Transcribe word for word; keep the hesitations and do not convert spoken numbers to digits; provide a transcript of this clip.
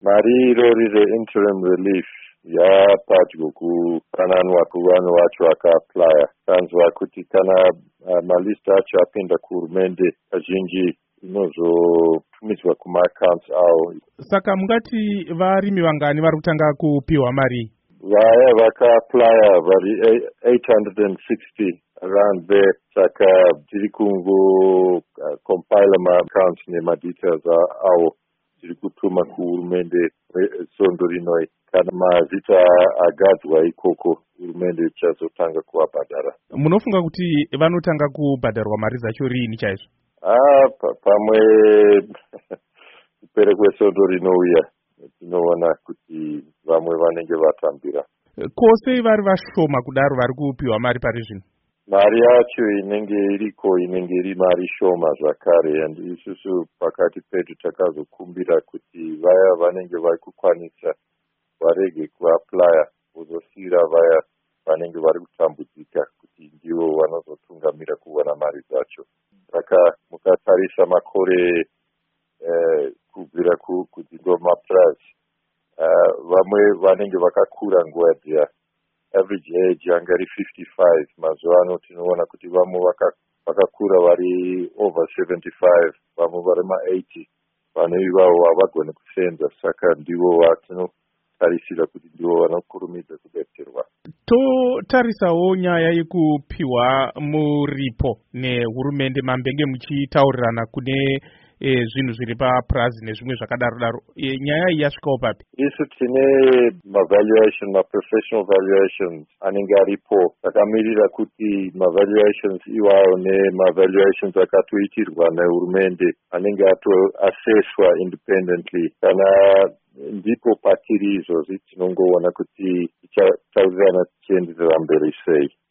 mari irori reinterim relief yapadyo kupananwa kuvanhu vacho vakaaplya. Tanzwa kuti kana uh, malist acho apinda kuhurumende kazhinji inozotumidzwa kumaaccounts avo. Saka mungati varimi vangani vari kutanga kupiwa mari? Vaya vakaaplya vari eight hundred sixty around there. Saka tiri kungo uh, compile ma-accounts nemadetails avo tiri kutuma kuhurumende sondo rinoi. Kana mazita agadzwa ikoko hurumende ichazotanga kuvabhadhara. Munofunga kuti vanotanga kubhadharwa mari dzacho riini chaizvo? Ah, pamwe kupere kwesondo rinouya tinoona kuti vamwe vanenge vatambira. Kose vari vashoma kudaro vari kupiwa mari pari zvino? Mari yacho inenge iriko inenge iri mari shoma zvakare, and isusu pakati pedu takazokumbira kuti vaya vanenge vari kukwanisa varege kuaplya kuzosira vaya vanenge vari kutambudzika kuti ndivo vanozotungamira kuwana mari dzacho. Saka mukatarisa makore eh, kubvira kuti ndo mapurazi uh, vamwe vanenge vakakura nguva dziya, average age yanga iri fifty-five. Mazuva ano tinoona kuti vamwe vakakura vari over seventy-five, vamwe vari ma-eighty. Vanhu ivavo havagone kusenza, saka ndivo vatino tarisira kuti ndivo vanokurumidza kudetserwa. Totarisawo nyaya yekupiwa muripo nehurumende, mambenge muchitaurirana kune e, zvinhu zviri papurazi nezvimwe zvakadaro daro. E, nyaya iyi yasvikawo papi? Isu tine ma-valuation, ma-professional valuations anenge aripo. Takamirira kuti ma-valuations iwayo nema-valuations akatoitirwa nehurumende anenge atoassesswa independently. Kana ndipo patiri izvozvi tinongoona kuti tichataurirana tichienderera mberi sei.